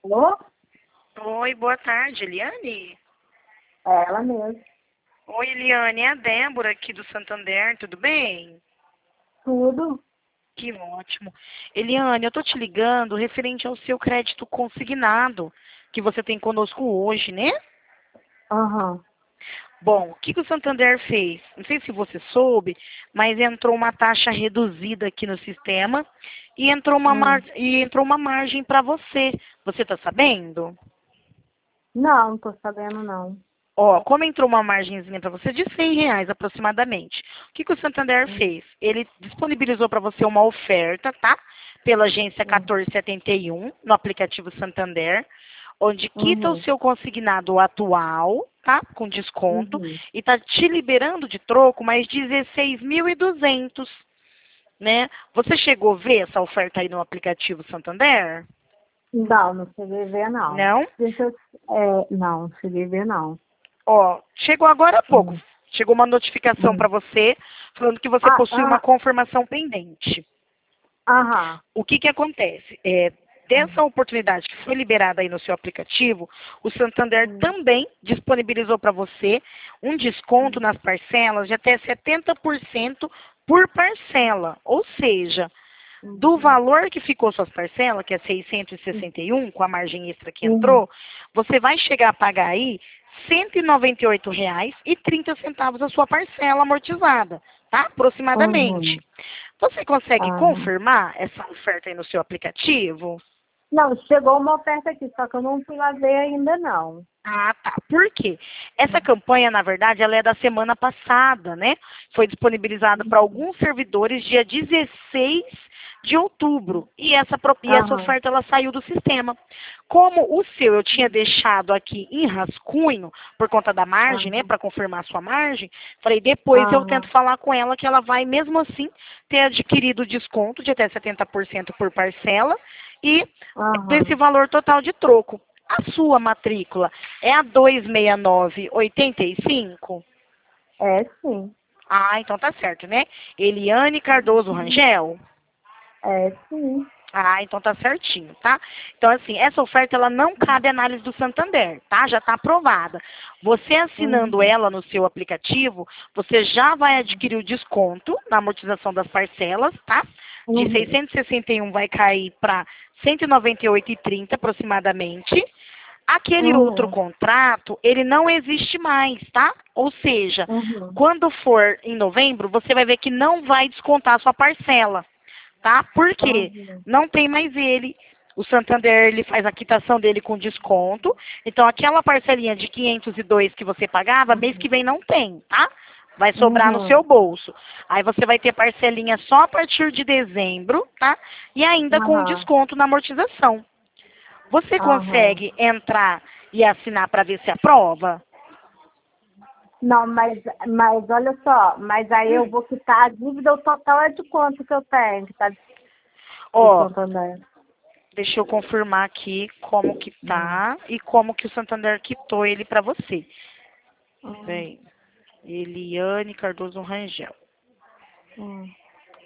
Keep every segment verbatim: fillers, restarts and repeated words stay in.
Alô? Oi, boa tarde, Eliane. É ela mesmo. Oi, Eliane, é a Débora aqui do Santander, tudo bem? Tudo? Que ótimo. Eliane, eu tô te ligando referente ao seu crédito consignado que você tem conosco hoje, né? Aham. Bom, o que, que o Santander fez? Não sei se você soube, mas entrou uma taxa reduzida aqui no sistema e entrou uma, mar... Hum. e entrou uma margem para você. Você está sabendo? Não, não tô sabendo não. Ó, como entrou uma margenzinha para você de cem reais aproximadamente, o que, que o Santander Hum. fez? Ele disponibilizou para você uma oferta, tá? Pela agência Hum. quatorze setenta e um, no aplicativo Santander, onde quita o Uhum. seu consignado atual, tá? Com desconto, Uhum. e tá te liberando de troco mais dezesseis mil e duzentos, né? Você chegou a ver essa oferta aí no aplicativo Santander? Não, não cheguei a ver não. Não? Deixa eu... É, não, não cheguei a ver não. Ó, chegou agora há pouco. Hum. Chegou uma notificação para Hum. você falando que você Ah, possui uma ah, confirmação pendente. aham. O que que acontece? É, dessa oportunidade que foi liberada aí no seu aplicativo, o Santander Hum. também disponibilizou para você um desconto Hum. nas parcelas de até setenta por cento por parcela. Ou seja, do Uhum. valor que ficou suas parcelas, que é seiscentos e e Uhum. sessenta e um, com a margem extra que Uhum. entrou, você vai chegar a pagar aí cento e noventa e oito reais e trinta centavos a sua parcela amortizada, tá? Aproximadamente. Uhum. Você consegue Aham. confirmar essa oferta aí no seu aplicativo? Não, chegou uma oferta aqui, só que eu não fui lá ver ainda não. Ah, tá. Por quê? Essa campanha, na verdade, ela é da semana passada, né? Foi disponibilizada para Uhum. alguns servidores dia dezesseis de outubro. E essa, pro- e essa Aham. oferta ela saiu do sistema. Como o seu eu tinha deixado aqui em rascunho, por conta da margem, né? Aham. Para confirmar a sua margem, falei, depois eu tento Aham. falar com ela que ela vai, mesmo assim, ter adquirido desconto de até setenta por cento por parcela e desse Aham. valor total de troco. A sua matrícula é a dois seis nove oito cinco? É sim. Ah, então tá certo, né? Eliane Cardoso Rangel? É sim. Ah, então tá certinho, tá? Então, assim, essa oferta ela não cabe à análise do Santander, tá? Já tá aprovada. Você assinando Uhum. ela no seu aplicativo, você já vai adquirir o desconto na amortização das parcelas, tá? De Uhum. seiscentos e sessenta e um vai cair para cento e noventa e oito e trinta aproximadamente. Aquele outro Uhum. contrato, ele não existe mais, tá? Ou seja, Uhum. quando for em novembro, você vai ver que não vai descontar a sua parcela, tá? Por quê? Uhum. Não tem mais ele. O Santander, ele faz a quitação dele com desconto. Então, aquela parcelinha de quinhentos e dois que você pagava, mês que Uhum. vem não tem, tá? Vai sobrar no seu Uhum. bolso. Aí você vai ter parcelinha só a partir de dezembro, tá? E ainda com Aham. desconto na amortização. Você Aham. consegue entrar e assinar para ver se aprova? Não, mas, mas olha só, mas aí eu Hum. vou quitar a dívida, o total é de quanto que eu tenho, que tá do Ó, Santander? deixa eu confirmar aqui como que Hum. tá e como que o Santander quitou ele para você. Hum. Bem, Eliane Cardoso Rangel. Hum.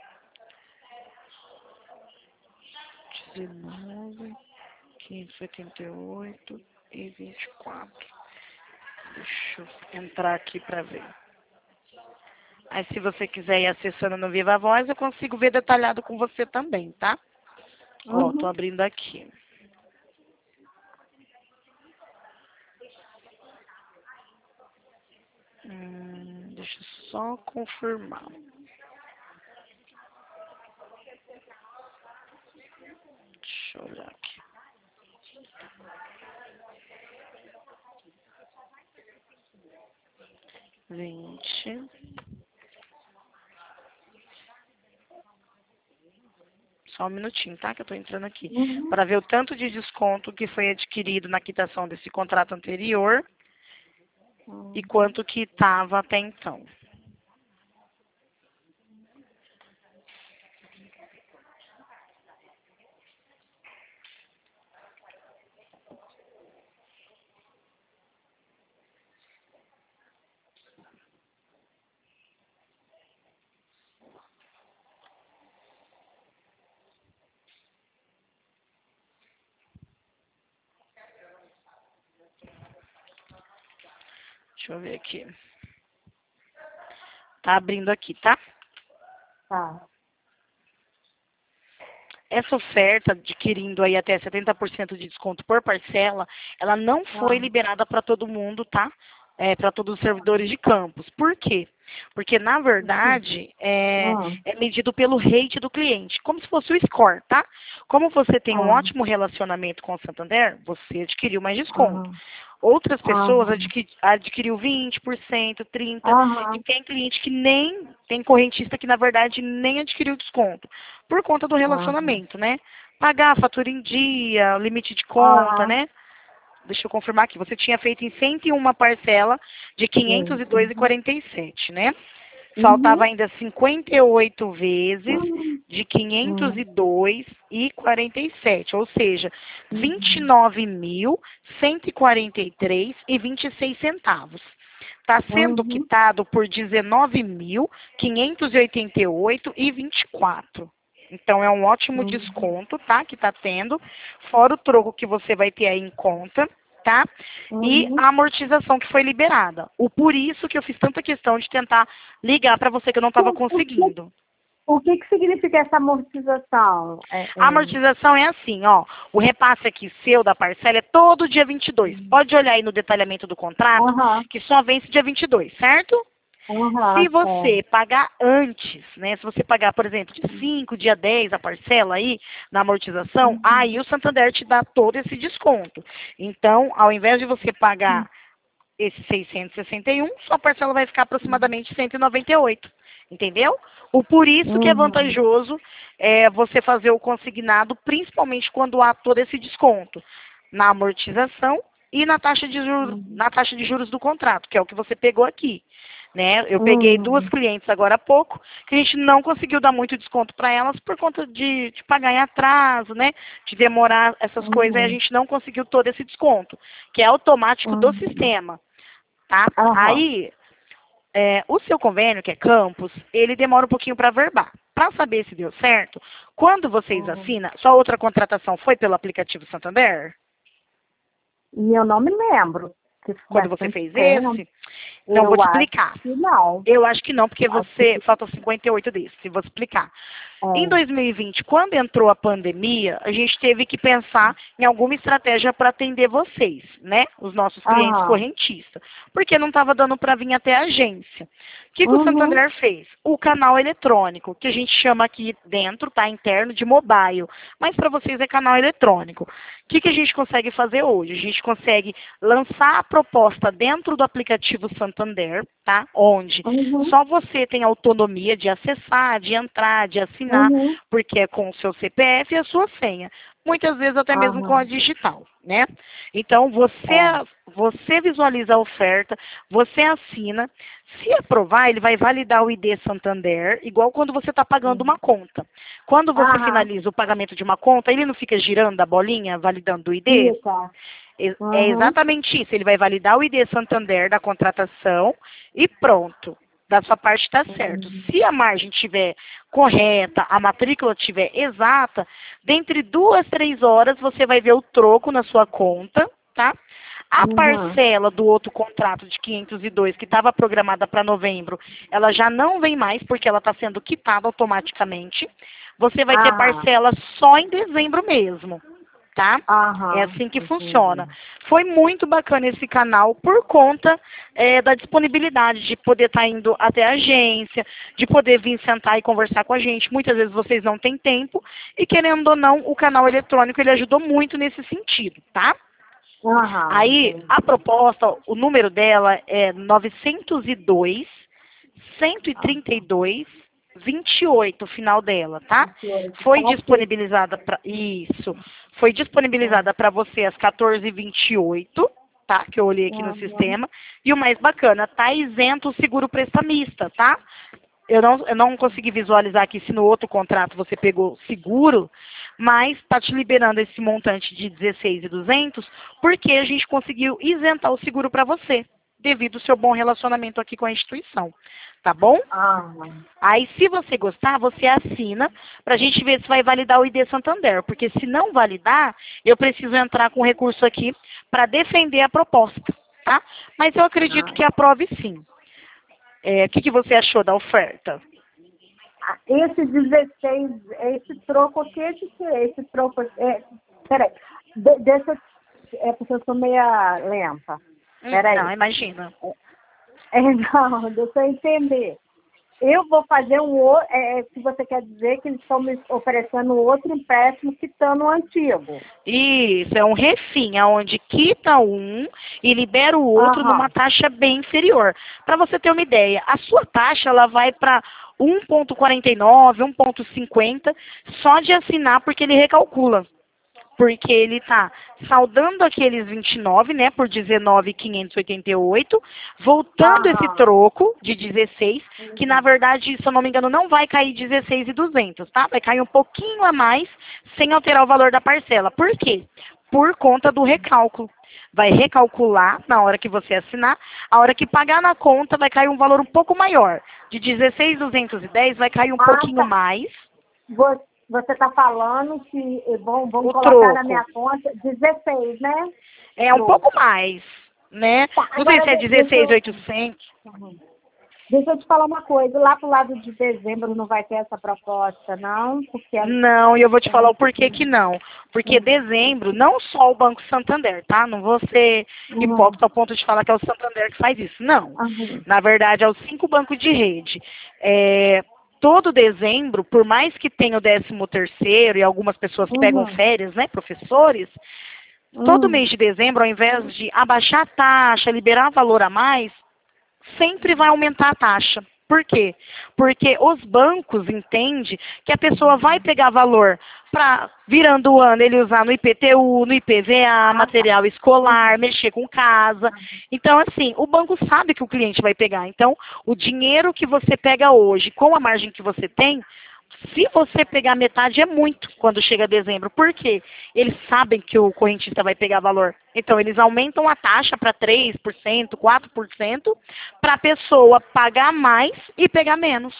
dezenove, quinhentos e oitenta e oito e vinte e quatro. Deixa eu entrar aqui para ver. Aí, se você quiser ir acessando no Viva Voz, eu consigo ver detalhado com você também, tá? Ó, tô Uhum. abrindo aqui. Hum, deixa eu só confirmar. Deixa eu olhar aqui. Vinte. Só um minutinho, tá? Que eu tô entrando aqui. Uhum. Para ver o tanto de desconto que foi adquirido na quitação desse contrato anterior e Hum. quanto que estava até então. Deixa eu ver aqui. Tá abrindo aqui, tá? Tá. Essa oferta, adquirindo aí até setenta por cento de desconto por parcela, ela não foi Ah. liberada para todo mundo, tá? É, para todos os servidores de campus. Por quê? Porque, na verdade, é, Ah. é medido pelo rate do cliente, como se fosse o score, tá? Como você tem um Ah. ótimo relacionamento com o Santander, você adquiriu mais desconto. Aham. Outras pessoas Aham. adqui- adquiriu vinte por cento, trinta por cento, e Aham. tem cliente que nem, tem correntista que, na verdade, nem adquiriu desconto, por conta do Aham. relacionamento, né? Pagar a fatura em dia, limite de conta, Aham. né? Deixa eu confirmar aqui, você tinha feito em cento e uma parcela de quinhentos e dois e Isso. quarenta e sete, né? Faltava Uhum. ainda cinquenta e oito vezes Uhum. de quinhentos e dois e quarenta e sete, ou seja, vinte e Uhum. nove mil cento e quarenta e três e vinte e seis centavos. Está sendo Uhum. quitado por dezenove mil quinhentos e oitenta e oito e vinte e quatro. Então é um ótimo Uhum. desconto, tá? Que está tendo, fora o troco que você vai ter aí em conta, tá? E Uhum. a amortização que foi liberada. O por isso que eu fiz tanta questão de tentar ligar para você que eu não estava O, o que, conseguindo. o que que significa essa amortização? É, A é... amortização é assim, ó. O repasse aqui seu da parcela é todo dia vinte e dois. Pode olhar aí no detalhamento do contrato, Aham. que só vence dia vinte e dois, certo? Aham. Se É. você pagar antes, né? Se você pagar, por exemplo, dia cinco, dia dez, a parcela aí na amortização, Uhum. aí o Santander te dá todo esse desconto. Então, ao invés de você pagar esse seiscentos e sessenta e um, sua parcela vai ficar aproximadamente cento e noventa e oito. Entendeu? O por isso que é Uhum. vantajoso é, você fazer o consignado, principalmente quando há todo esse desconto na amortização e na taxa de juros, Uhum. na taxa de juros do contrato, que é o que você pegou aqui. Né? Eu peguei duas Uhum. clientes agora há pouco, que a gente não conseguiu dar muito desconto para elas por conta de, de pagar em atraso, né? De demorar essas coisas, aí a Uhum. gente não conseguiu todo esse desconto, que é automático do Uhum. sistema, tá? Aham. Aí, é, o seu convênio, que é Campus, ele demora um pouquinho para verbar. Para saber se deu certo, quando vocês Uhum. assinam, sua outra contratação foi pelo aplicativo Santander? E eu não me lembro, que foi Quando você bastante fez tempo. esse? Então, vou Eu te acho explicar. que não. Eu acho que não, porque Acho que você, faltam cinquenta e oito desses, e vou explicar. Em é. dois mil e vinte, quando entrou a pandemia, a gente teve que pensar em alguma estratégia para atender vocês, né? Os nossos clientes Aham. correntistas, porque não estava dando para vir até a agência. O que, que o Uhum. Santander fez? O canal eletrônico, que a gente chama aqui dentro, tá, interno, de mobile, mas para vocês é canal eletrônico. O que, que a gente consegue fazer hoje? A gente consegue lançar a proposta dentro do aplicativo Santander, tá? Onde Uhum. só você tem autonomia de acessar, de entrar, de assinar, Uhum. porque é com o seu C P F e a sua senha. Muitas vezes até mesmo com a Aham. digital, né? Então, você, É. você visualiza a oferta, você assina. Se aprovar, ele vai validar o I D Santander, igual quando você está pagando uma Uhum. conta. Quando você Aham. finaliza o pagamento de uma conta, ele não fica girando a bolinha, validando o I D? Fica. É é Uhum. exatamente isso. Ele vai validar o I D Santander da contratação e pronto. Da sua parte está certo. Uhum. Se a margem estiver correta, a matrícula estiver exata, dentre duas, três horas você vai ver o troco na sua conta, tá? A Uhum. parcela do outro contrato de quinhentos e dois, que estava programada para novembro, ela já não vem mais, porque ela está sendo quitada automaticamente. Você vai ter Aham. parcela só em dezembro mesmo, tá? É Aham. assim que Entendi. funciona. Foi muito bacana esse canal por conta é, da disponibilidade de poder estar indo até a agência, de poder vir sentar e conversar com a gente. Muitas vezes vocês não têm tempo e, querendo ou não, o canal eletrônico ele ajudou muito nesse sentido, tá? Aham. Aí, a Entendi. proposta, o número dela é novecentos e dois, cento e trinta e Aham. dois, vinte e oito, o final dela, tá? vinte e oito. Foi Tá ok. disponibilizada para isso. Foi disponibilizada para você às quatorze e vinte e oito, tá? Que eu olhei aqui no Uhum. sistema. E o mais bacana, tá isento o seguro prestamista, tá? Eu não, eu não consegui visualizar aqui se no outro contrato você pegou seguro, mas está te liberando esse montante de dezesseis mil e duzentos porque a gente conseguiu isentar o seguro para você, devido ao seu bom relacionamento aqui com a instituição. Tá bom? Aham. Aí, se você gostar, você assina para a gente ver se vai validar o I D Santander. Porque se não validar, eu preciso entrar com recurso aqui para defender a proposta. tá? Mas eu acredito Ah. que aprove sim. É, o que, que você achou da oferta? Ah, esse dezesseis, esse troco aqui, esse que é? Esse troco aqui, é, peraí, de, deixa eu, é porque eu sou meia lenta. Hum, Não, Peraí. imagina. É, não, deixa eu entender. Eu vou fazer um outro, é, se você quer dizer que eles estão me oferecendo outro empréstimo quitando o antigo. Isso, é um refim, onde quita um e libera o outro numa Aham. taxa bem inferior. Para você ter uma ideia, a sua taxa ela vai para um vírgula quarenta e nove, um vírgula cinquenta, só de assinar porque ele recalcula. Porque ele está saldando aqueles vinte e nove, né, por dezenove mil quinhentos e oitenta e oito, voltando esse Aham. troco de dezesseis, que na Uhum. verdade, se eu não me engano, não vai cair dezesseis mil e duzentos, tá? Vai cair um pouquinho a mais, sem alterar o valor da parcela. Por quê? Por conta do recálculo. Vai recalcular na hora que você assinar, a hora que pagar na conta vai cair um valor um pouco maior. De dezesseis mil duzentos e dez vai cair um Ah, pouquinho tá. mais Vo- Você está falando que vão, vão o colocar na troco. minha conta dezesseis, né? É um pouco Troco. mais, né? Tá, Não sei agora se é de- deixa dezesseis mil e eu, oitocentos. uhum. Deixa eu te falar uma coisa. Lá pro lado de dezembro não vai ter essa proposta, não? Porque é, Não, e eu vou te é falar o muito. porquê que não. Porque Uhum. dezembro, não só o Banco Santander, tá? Não vou ser Uhum. hipócrita ao ponto de falar que é o Santander que faz isso. Não. Uhum. Na verdade, é os cinco bancos de rede. É, todo dezembro, por mais que tenha o décimo terceiro e algumas pessoas pegam Uhum. férias, né, professores, todo Uhum. mês de dezembro, ao invés de abaixar a taxa, liberar valor a mais, sempre vai aumentar a taxa. Por quê? Porque os bancos entendem que a pessoa vai pegar valor para, virando o ano, ele usar no I P T U, no I P V A, Ah, tá. material Uhum. escolar, mexer com casa. Então, assim, o banco sabe que o cliente vai pegar. Então, o dinheiro que você pega hoje, com a margem que você tem, se você pegar metade, é muito quando chega dezembro. Por quê? Eles sabem que o correntista vai pegar valor. Então, eles aumentam a taxa para três por cento, quatro por cento, para a pessoa pagar mais e pegar menos.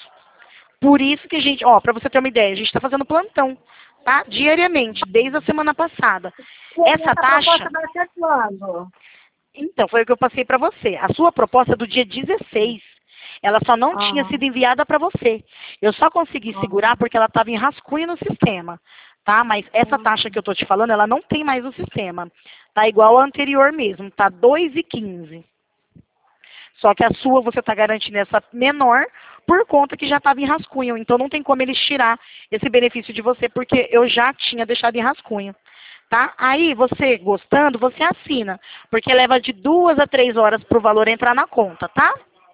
Por isso que a gente, ó, para você ter uma ideia, a gente está fazendo plantão, tá? Diariamente, desde a semana passada. E Essa essa proposta taxa, vai ser quando? então, foi o que eu passei para você. A sua proposta é do dia dezesseis. Ela só não tinha Aham. sido enviada para você. Eu só consegui segurar Aham. porque ela estava em rascunho no sistema, tá? Mas essa taxa que eu Aham. estou te falando, ela não tem mais no sistema. Tá igual a anterior mesmo, tá dois e quinze. Só que a sua você está garantindo essa menor por conta que já estava em rascunho. Então não tem como eles tirar esse benefício de você, porque eu já tinha deixado em rascunho. Tá? Aí, você gostando, você assina. Porque leva de duas a três horas para o valor entrar na conta, tá?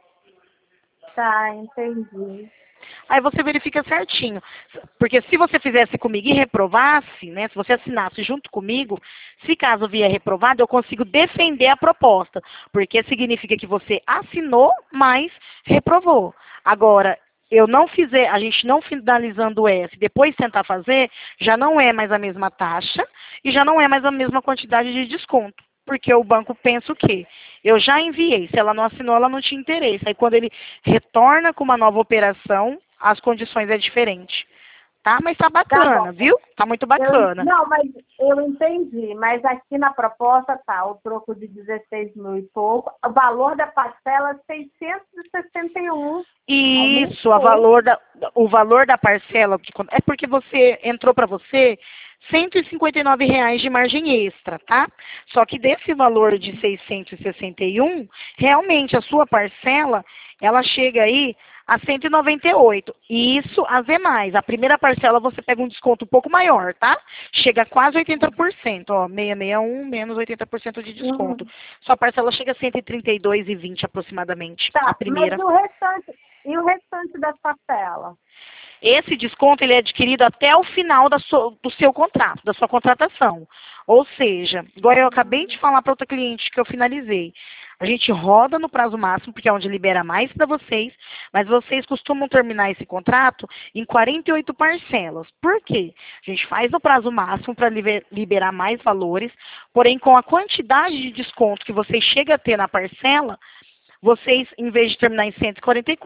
Tá, entendi. Aí você verifica certinho. Porque se você fizesse comigo e reprovasse, né? Se você assinasse junto comigo, se caso vier reprovado, eu consigo defender a proposta. Porque significa que você assinou, mas reprovou. Agora, eu não fizer, a gente não finalizando o S, depois tentar fazer, já não é mais a mesma taxa e já não é mais a mesma quantidade de desconto. Porque o banco pensa o quê? Eu já enviei, se ela não assinou, ela não tinha interesse. Aí quando ele retorna com uma nova operação, as condições é diferente. Tá? Mas tá Tá bom. bacana, viu? Tá muito Eu, bacana. não, mas eu entendi, mas aqui na proposta tá o troco de dezesseis mil e pouco, o valor da parcela é seiscentos e sessenta e um. Isso, a Aumentou. valor da, o valor da parcela, que quando- é porque você entrou para você cento e cinquenta e nove reais de margem extra, tá? Só que desse valor de seiscentos e sessenta e um, realmente a sua parcela, ela chega aí a cento e noventa e oito. E isso as demais. A primeira parcela você pega um desconto um pouco maior, tá? Chega a quase oitenta por cento, ó, seiscentos e sessenta e um menos oitenta por cento de desconto. Uhum. Sua parcela chega a cento e trinta e dois e vinte aproximadamente, a Tá, mas primeira. e o restante, e o restante das parcelas? Esse desconto ele é adquirido até o final da sua- do seu contrato, da sua contratação. Ou seja, igual eu acabei de falar para outra cliente que eu finalizei. A gente roda no prazo máximo, porque é onde libera mais para vocês, mas vocês costumam terminar esse contrato em quarenta e oito parcelas. Por quê? A gente faz no prazo máximo para liberar mais valores, porém com a quantidade de desconto que vocês chegam a ter na parcela, vocês, em vez de terminar em cento e quarenta e quatro,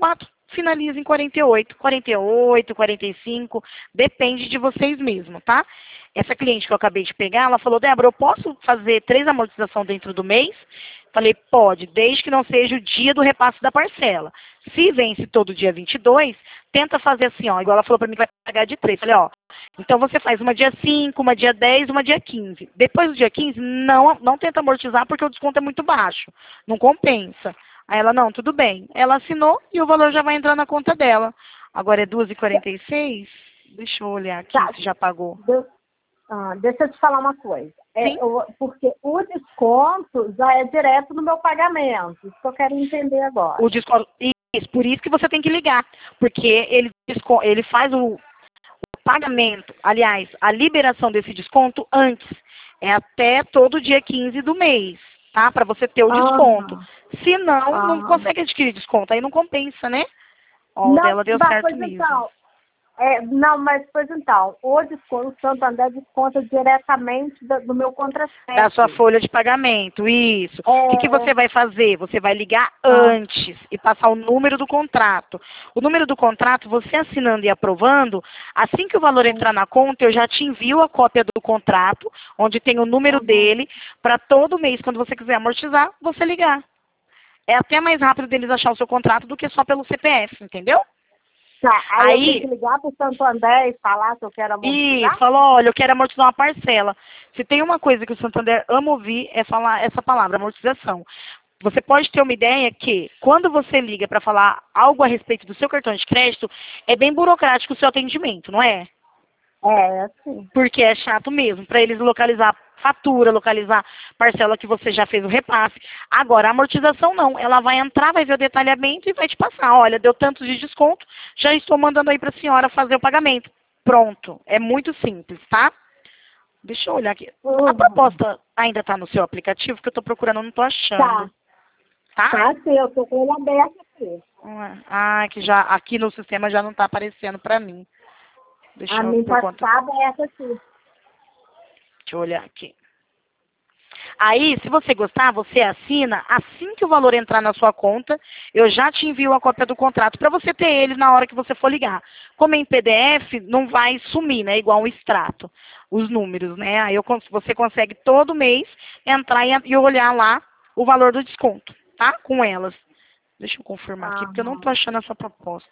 finaliza em quarenta e oito, quarenta e oito, quarenta e cinco, depende de vocês mesmos, tá? Essa cliente que eu acabei de pegar, ela falou, Débora, eu posso fazer três amortizações dentro do mês? Falei, pode, desde que não seja o dia do repasse da parcela. Se vence todo dia vinte e dois, tenta fazer assim, ó, igual ela falou pra mim que vai pagar de três. Falei, ó, então você faz uma dia cinco, uma dia dez, uma dia quinze. Depois do dia quinze, não, não tenta amortizar porque o desconto é muito baixo, não compensa. Aí ela, não, tudo bem. Ela assinou e o valor já vai entrar na conta dela. Agora é duas e quarenta e seis, deixa eu olhar aqui Tá. se já pagou. Deu- ah, deixa eu te falar uma coisa. É, Sim. eu- porque o desconto já é direto no meu pagamento. Isso que eu quero entender agora. O desconto, isso, por isso que você tem que ligar, porque ele, desco- ele faz o, o pagamento, aliás, a liberação desse desconto antes, é até todo dia quinze do mês, tá? Para você ter o desconto. Aham. Se não, não Ah. consegue adquirir desconto, aí não compensa, né? Ó, o Não, dela deu mas, certo pois mesmo. então, é, não, mas pois então, o desconto, o Santander desconta diretamente do, do meu contra-cheque. Da sua folha de pagamento, isso. É, O que, que você vai fazer? Você vai ligar ah, antes e passar o número do contrato. O número do contrato, você assinando e aprovando, assim que o valor entrar na conta, eu já te envio a cópia do contrato, onde tem o número aham. dele, para todo mês, quando você quiser amortizar, você ligar. É até mais rápido deles achar o seu contrato do que só pelo C P F, entendeu? Tá, aí, eu tenho Aí, que ligar pro Santander e falar que eu quero e amortizar? falou, olha, eu quero amortizar uma parcela. Se tem uma coisa que o Santander ama ouvir, é falar essa palavra, amortização. Você pode ter uma ideia que, quando você liga para falar algo a respeito do seu cartão de crédito, é bem burocrático o seu atendimento, não é? É, assim. Porque é chato mesmo, para eles localizar fatura, localizar parcela que você já fez o repasse. Agora, a amortização não. Ela vai entrar, vai ver o detalhamento e vai te passar. Olha, deu tantos de desconto, já estou mandando aí para a senhora fazer o pagamento. Pronto. É muito simples, tá? Deixa eu olhar aqui. A Uhum. proposta ainda está no seu aplicativo, que eu estou procurando, eu não estou achando. Tá, Tá? tá sim, eu tô com ele aberto aqui. Ah, que já aqui no sistema já não está aparecendo para mim. Deixa A eu minha por tá, conta. tá aberta aqui. Deixa eu olhar aqui. Aí, se você gostar, você assina. Assim que o valor entrar na sua conta, eu já te envio a cópia do contrato para você ter ele na hora que você for ligar. Como é em P D F, não vai sumir, né? Igual um extrato, os números, né? Aí eu, cons- você consegue todo mês entrar e, e olhar lá o valor do desconto, tá? Com elas. Deixa eu confirmar aqui, porque eu não Aham. tô achando essa proposta.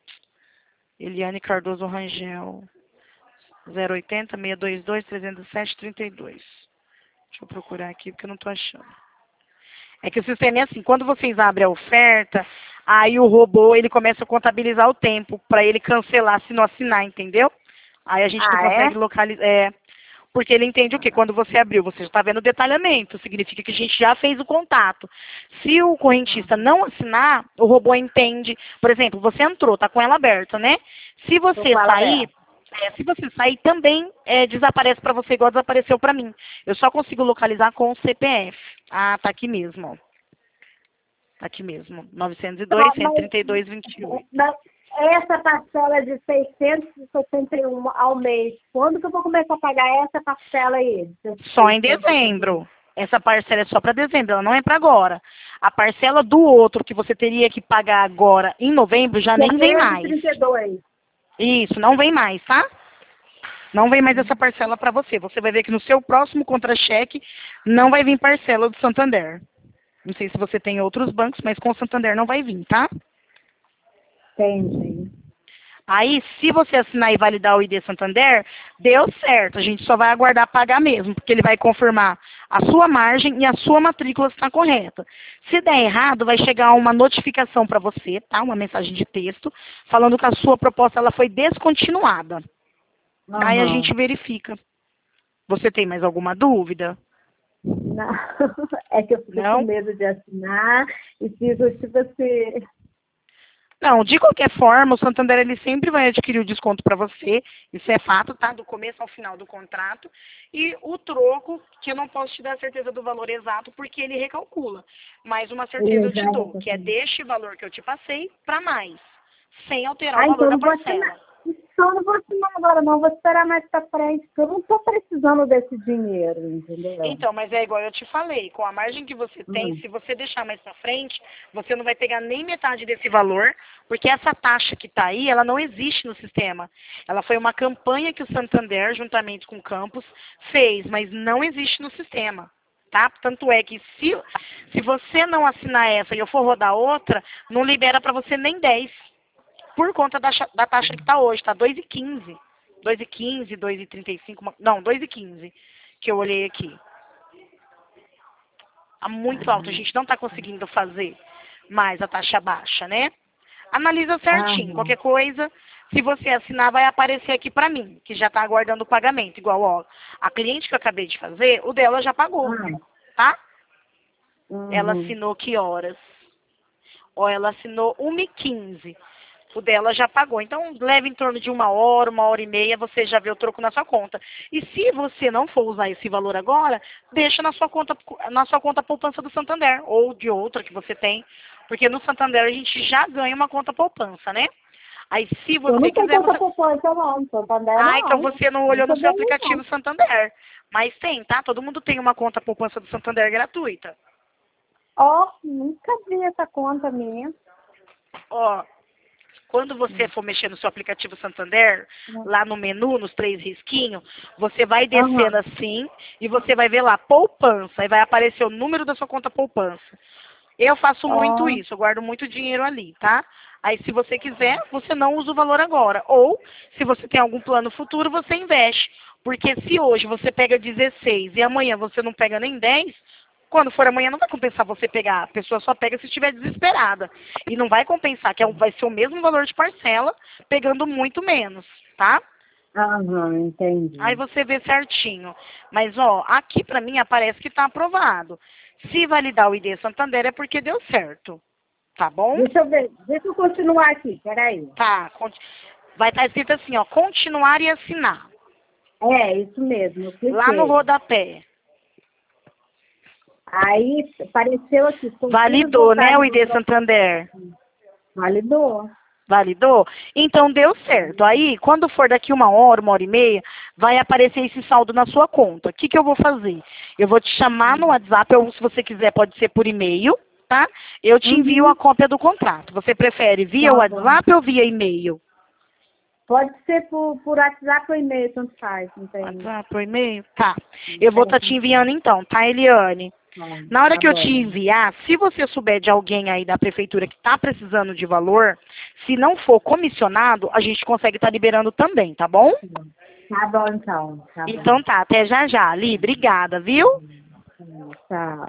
Eliane Cardoso Rangel, zero oitenta, seiscentos e vinte e dois, trezentos e sete, trinta e dois. Deixa eu procurar aqui, porque eu não tô achando. É que o sistema é assim, quando vocês abrem a oferta, aí o robô, ele começa a contabilizar o tempo para ele cancelar se não assinar, entendeu? Aí a gente não Ah, consegue é? localizar, é, porque ele entende o quê? Quando você abriu, você já está vendo o detalhamento, significa que a gente já fez o contato. Se o correntista não assinar, o robô entende, por exemplo, você entrou, tá com ela aberta, né? Se Tô você com ela sair, aberta. é, se você sair, também é, desaparece para você igual desapareceu para mim. Eu só consigo localizar com o C P F. Ah, tá aqui mesmo, ó. Tá aqui mesmo. novecentos e dois, Tá, cento e mas, trinta e dois, vinte e oito. mas essa parcela é de seiscentos e sessenta e um ao mês. Quando que eu vou começar a pagar essa parcela aí? Só em dezembro. Essa parcela é só para dezembro, ela não é para agora. A parcela do outro que você teria que pagar agora em novembro já Que é nem vem treze e mais. trinta e dois. Isso, não vem mais, tá? Não vem mais essa parcela para você. Você vai ver que no seu próximo contra-cheque não vai vir parcela do Santander. Não sei se você tem outros bancos, mas com o Santander não vai vir, tá? Entendi. Aí, se você assinar e validar o I D Santander, deu certo. A gente só vai aguardar pagar mesmo, porque ele vai confirmar a sua margem e a sua matrícula está correta. Se der errado, vai chegar uma notificação para você, tá? Uma mensagem de texto, falando que a sua proposta ela foi descontinuada. Aí a Aham. gente verifica. Você tem mais alguma dúvida? Não, é que eu fico Não? com medo de assinar e fico, tipo assim, Não, de qualquer forma, o Santander ele sempre vai adquirir o desconto para você, isso é fato, tá? Do começo ao final do contrato. E o troco, que eu não posso te dar certeza do valor exato, porque ele recalcula. Mas uma certeza eu te dou, que é deste valor que eu te passei para mais, sem alterar ah, o valor então da não vou parcela. assinar. Então, não vou assinar agora, não. Vou esperar mais pra frente, porque eu não tô precisando desse dinheiro, entendeu? Então, mas é igual eu te falei, com a margem que você tem, Hum. se você deixar mais pra frente, você não vai pegar nem metade desse valor, porque essa taxa que tá aí, ela não existe no sistema. Ela foi uma campanha que o Santander, juntamente com o Campos, fez, mas não existe no sistema. Tá? Tanto é que se, se você não assinar essa e eu for rodar outra, não libera pra você nem dez. Por conta da, cha- da taxa que está hoje, está dois e quinze. dois e quinze, dois e trinta e cinco, uma- não, dois e quinze que eu olhei aqui. Está muito alto, a gente não está conseguindo fazer mais a taxa baixa, né? Analisa certinho, Aham. qualquer coisa, se você assinar, vai aparecer aqui para mim, que já está aguardando o pagamento. Igual, ó, a cliente que eu acabei de fazer, o dela já pagou, Ah, tá? Ela uhum. assinou que horas? Ó, ela assinou uma e quinze. O dela já pagou. Então, leva em torno de uma hora, uma hora e meia, você já vê o troco na sua conta. E se você não for usar esse valor agora, deixa na sua conta, na sua conta poupança do Santander, ou de outra que você tem. Porque no Santander a gente já ganha uma conta poupança, né? Aí, se Eu você não tenho quiser, conta você... poupança, não. Santander, Ah, então não. você não olhou Nunca no seu ganhei, aplicativo não. Santander. Mas tem, tá? Todo mundo tem uma conta poupança do Santander gratuita. Ó, nunca vi essa conta minha. Ó, quando você for mexer no seu aplicativo Santander, lá no menu, nos três risquinhos, você vai Aham. descendo assim e você vai ver lá poupança e vai aparecer o número da sua conta poupança. Eu faço muito Ó, isso, eu guardo muito dinheiro ali, tá? Aí se você quiser, você não usa o valor agora. Ou, se você tem algum plano futuro, você investe. Porque se hoje você pega dezesseis e amanhã você não pega nem dez, quando for amanhã não vai compensar você pegar. A pessoa só pega se estiver desesperada. E não vai compensar, que é o- vai ser o mesmo valor de parcela, pegando muito menos, tá? aham, Aí entendi. você vê certinho. Mas, ó, aqui pra mim aparece que tá aprovado. Se validar o I D Santander é porque deu certo. Tá bom? Deixa eu ver, deixa eu continuar aqui, peraí. Tá. conti- Vai estar escrito assim, ó, continuar e assinar. É, isso mesmo, eu Lá no cliquei. rodapé. Aí apareceu aqui, confira Validou, né, o vontade I D do Santander? validou. Validou? Então deu certo. Aí, quando for daqui uma hora, uma hora e meia, vai aparecer esse saldo na sua conta. O que, que eu vou fazer? Eu vou te chamar no WhatsApp, ou se você quiser, pode ser por e-mail, tá? Eu te envio a Uhum, cópia do contrato. Você prefere via tá bom. WhatsApp ou via e-mail? Pode ser por, por WhatsApp ou e-mail, tanto faz, não tem. WhatsApp ou e-mail? Tá. Não Eu vou tem estar te função. enviando então, tá, Eliane? Tá, Na hora tá que eu te bom. enviar, se você souber de alguém aí da prefeitura que está precisando de valor, se não for comissionado, a gente consegue estar liberando também, tá bom? Tá bom, então. Tá bom. Então tá, até já já, Ali. Obrigada, viu? Tchau.